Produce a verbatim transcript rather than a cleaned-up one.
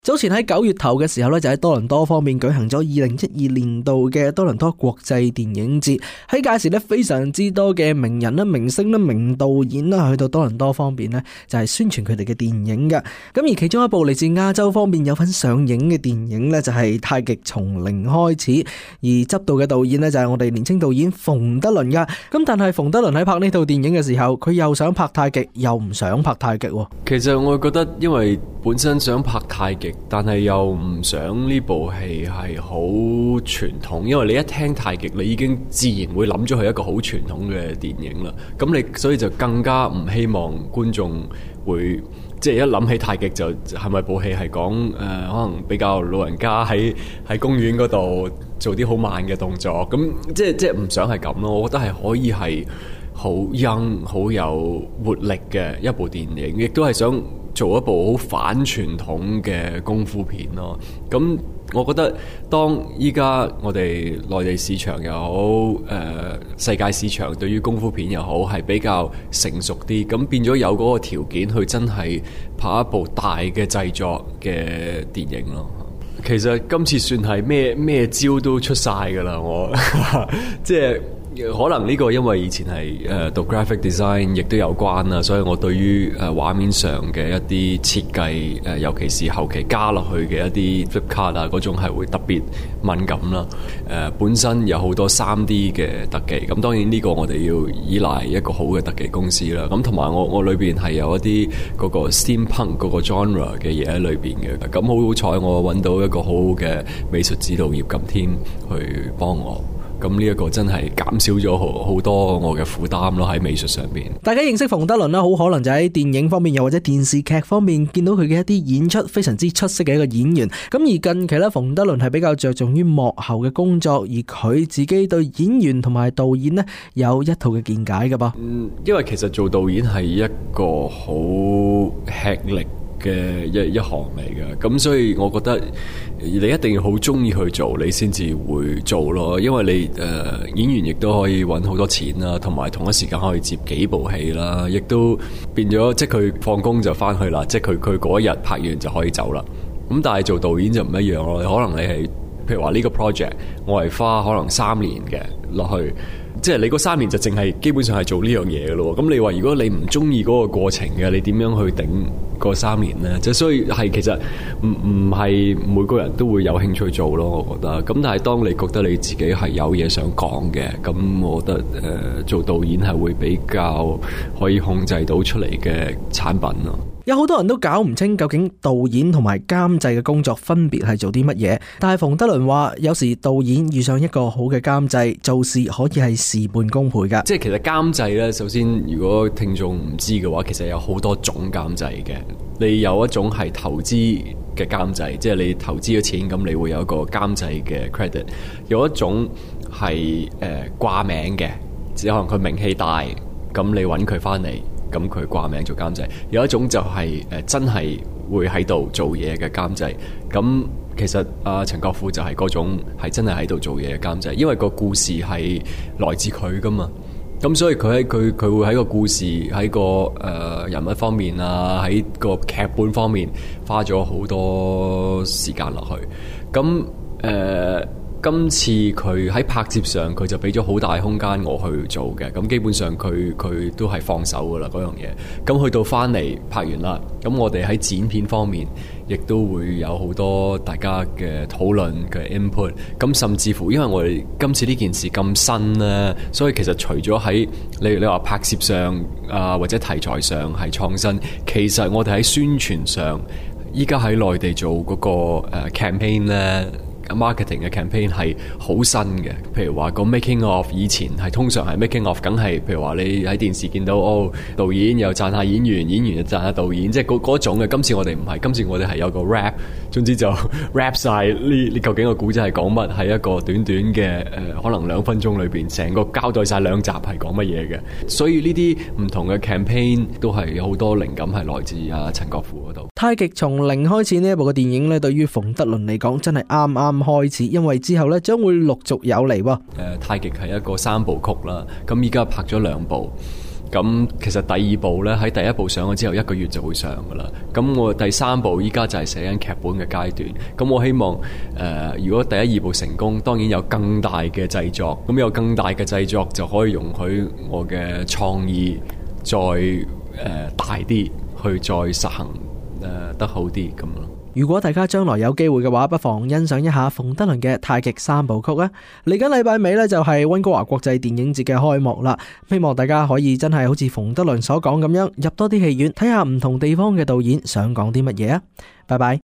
早前喺九月頭嘅時候咧，就喺多倫多方面舉行咗二零一二年度嘅多倫多國際電影節。喺屆時咧，非常之多嘅名人啦、明星啦、名導演啦，去到多倫多方面咧，就係宣傳佢哋嘅電影嘅。咁而其中一部嚟自亞洲方面有份上映嘅電影咧，就係《太極從零開始》，而執導嘅導演咧就係我哋年青導演馮德倫噶。咁但係馮德倫喺拍呢套電影嘅時候，佢又想拍太極，又唔想拍太極。 其實我覺得，因為本身想拍太極，但係又唔想呢部戲係好傳統，因為你一聽太極，你已經自然會諗咗係一個好傳統嘅電影啦。咁你所以就更加唔希望觀眾會即係一諗起太極就係咪部戲係講誒可能比較老人家喺喺公園嗰度做啲好慢嘅動作，咁即係即係唔想係咁咯。我覺得係可以係好 young 好有活力嘅一部電影，亦都係想做一部好反傳統嘅功夫片咯。咁我覺得當依家我哋內地市場又好，誒、呃、世界市場對於功夫片又好係比較成熟啲，咁變咗有嗰個條件去真係拍一部大嘅製作嘅電影咯。其實今次算係咩咩招都出晒㗎啦，我即係。可能呢個因為以前係誒讀 graphic design 亦都有關啦，所以我對於誒畫面上嘅一啲設計誒，尤其是後期加落去嘅一啲 flip card 啊嗰種係會特別敏感啦。誒本身有好多 三 D 嘅特技，咁當然呢個我哋要依賴一個好嘅特技公司啦。咁同埋我我裏邊係有一啲嗰個 steampunk 嗰個 genre 嘅嘢喺裏邊嘅。咁好好彩我揾到一個好好嘅美術指導葉錦添去幫我。咁呢一個真係減少咗好好多我嘅負擔咯，喺美術上面。 大家認識馮德倫啦，好可能就喺電影方面又或者電視劇方面見到佢嘅一啲演出非常之出色嘅一個演員。咁而近期咧，馮德倫係比較着重於幕後嘅工作，而佢自己對演員同埋導演呢有一套嘅見解㗎噃。 嗯，因為其實做導演係一個好吃力嘅一一行嚟嘅，咁所以我覺得你一定要好中意去做，你先至會做咯。因為你誒、呃、演員亦都可以揾好多錢啦，同埋同一時間可以接幾部戲啦，亦都變咗即係佢放工就翻去啦，即係佢佢嗰一日拍完就可以走啦。咁但係做導演就唔一樣咯，可能你係譬如話呢個 project 我係花可能三年嘅落去。即係你嗰三年就淨係基本上係做呢樣嘢嘅咯，咁你話如果你唔中意嗰個過程嘅，你點樣去頂嗰三年呢？即係所以係其實唔唔係每個人都會有興趣做咯，我覺得。咁但係當你覺得你自己係有嘢想講嘅，咁我覺得誒、呃、做導演係會比較可以控制到出嚟嘅產品咯。 有好多人都搞唔清究竟導演同埋監製嘅工作分別係做啲乜嘢，但係馮德倫話有時導演遇上一個好嘅監製，做事可以係事半功倍噶。 即係其實監製呢，首先如果聽眾唔知嘅話，其實有好多種監製嘅。你有一種係投資嘅監製，即係你投資咗錢，咁你會有一個監製嘅 credit。有一種係誒掛名嘅，只可能佢名氣大，咁你揾佢翻嚟。咁佢掛名做監製，有一種就係、是、誒、呃、真係會喺度做嘢嘅監製。咁其實阿陳國富就係嗰種係真係喺度做嘢嘅監製，因為個故事係來自佢噶嘛。咁所以佢喺佢佢會喺個故事喺個誒、呃、人物方面啊，喺個劇本方面花咗好多時間落去。咁誒。呃今次佢喺拍攝上佢就俾咗好大空間我去做嘅，咁基本上佢佢都係放手噶啦嗰樣嘢。咁去到翻嚟拍完啦，咁我哋喺剪片方面亦都會有好多大家嘅討論嘅 input。咁甚至乎因為我哋今次呢件事咁新咧，所以其實除咗喺你你話拍攝上啊、呃、或者題材上係創新，其實我哋喺宣傳上依家喺內地做嗰個誒 campaign 咧。marketing 嘅 campaign 係好新嘅，譬如話個 making of 以前係通常係 making of 梗係譬如話你喺電視見到哦，導演又讚下演員，演員又讚下導演，即係嗰嗰種嘅。今次我哋唔係，今次我哋係有個 rap， 總之就 rap 晒呢你究竟個故仔係講乜，係一個短短嘅誒、呃、可能兩分鐘裏邊成個交代晒兩集係講乜嘢嘅。所以呢啲唔同嘅 campaign 都係有好多靈感係來自阿陳國富嗰度。 太極從零開始呢一部嘅電影咧，對於馮德倫嚟講真係啱啱開始，因為之後咧將會陸續有嚟喎。誒， 太極係一個三部曲啦，咁依家拍咗兩部， 咁其實第二部呢，喺第一部上咗之後一個月就會上噶啦。咁我第三部依家就係寫緊劇本嘅階段。咁我希望誒、呃，如果第一二部成功，當然有更大嘅製作。咁有更大嘅製作就可以容許我嘅創意再誒、呃、大啲，去再實行誒、呃、得好啲咁咯。 如果大家將來有機會嘅話，不妨欣賞一下馮德倫嘅太極三部曲啊！嚟緊禮拜尾呢，就係溫哥華國際電影節嘅開幕啦，希望大家可以真係好似馮德倫所講咁樣，入多啲戲院睇下唔同地方嘅導演想講啲乜嘢啊！拜拜。